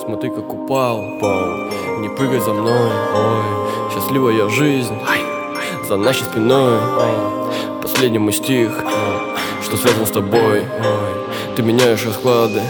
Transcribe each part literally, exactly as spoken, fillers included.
Смотри, как упал, упал. Не прыгай за мной, ой. Счастливая жизнь за нашей спиной. Последний мой стих, что связан с тобой. Ты меняешь расклады,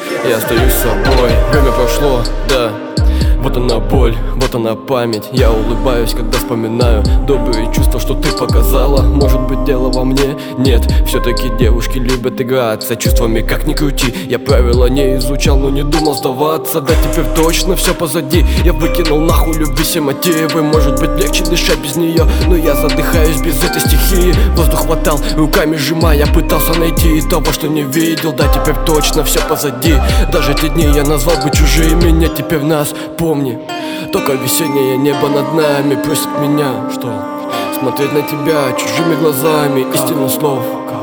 я остаюсь с собой. Время прошло, да. Вот она боль, вот она память. Я улыбаюсь, когда вспоминаю добрые чувства, что ты показала. Может быть, дело во мне? Нет, все-таки девушки любят играться чувствами, как ни крути. Я правила не изучал, но не думал сдаваться. Да теперь точно все позади. Я выкинул нахуй любви все мотивы. Может быть, легче дышать без нее, но я задыхаюсь без этой стихии. Воздух хватал, руками сжимая, пытался найти того, что не видел. Да теперь точно все позади. Даже те дни я назвал бы чужими. Нет, теперь нас помни. Только весеннее небо над нами просит меня, что смотреть на тебя чужими глазами. Истину слов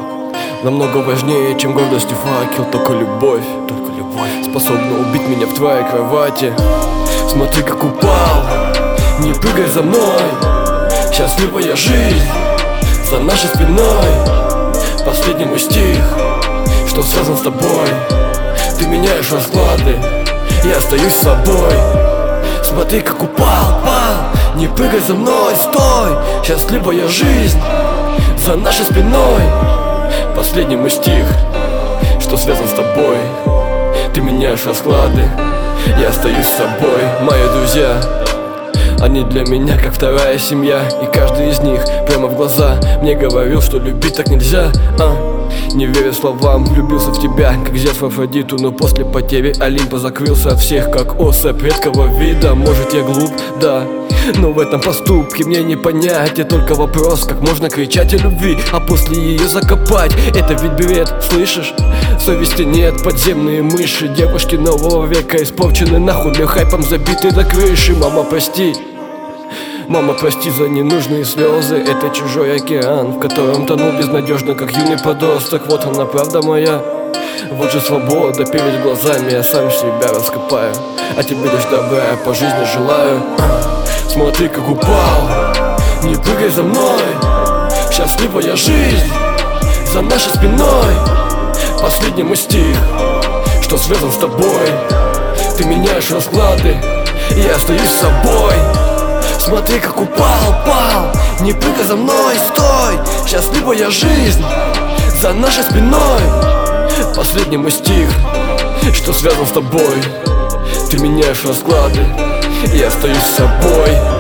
намного важнее, чем гордость и факел. Только любовь, только любовь способна убить меня в твоей кровати. Смотри, как упал, не прыгай за мной. Счастливая жизнь за нашей спиной. Последний мой стих, что связан с тобой. Ты меняешь расклады, я остаюсь с собой. Смотри, как упал, пал. Не прыгай за мной, стой. Счастливая жизнь за нашей спиной. Последний мой стих, что связан с тобой. Ты меняешь расклады, я остаюсь с собой. Мои друзья, они для меня как вторая семья. И каждый из них прямо в глаза мне говорил, что любить так нельзя, а? Не веря словам, влюбился в тебя, как Зевс в Афродиту. Но после потери Олимпа закрылся от всех, как особь редкого вида. Может, я глуп, да, но в этом поступке мне не понять. И только вопрос, как можно кричать о любви, а после ее закопать. Это ведь бред, слышишь? Совести нет, подземные мыши. Девушки нового века испорчены нахуй, для хайпом забиты до крыши. Мама, прости. Мама, прости за ненужные слезы. Это чужой океан, в котором тонул безнадежно, как юный подросток. Вот она, правда моя. Вот же свобода перед глазами, я сам себя раскопаю. А тебе лишь добра я по жизни желаю. Смотри, как упал, не прыгай за мной. Счастливая жизнь за нашей спиной. Последний мой стих, что связан с тобой. Ты меняешь расклады, я остаюсь с собой. Смотри, как упал, пал. Не прыгай за мной, стой. Счастливая жизнь за нашей спиной. Последний мой стих, что связан с тобой. Ты меняешь расклады, я остаюсь с собой.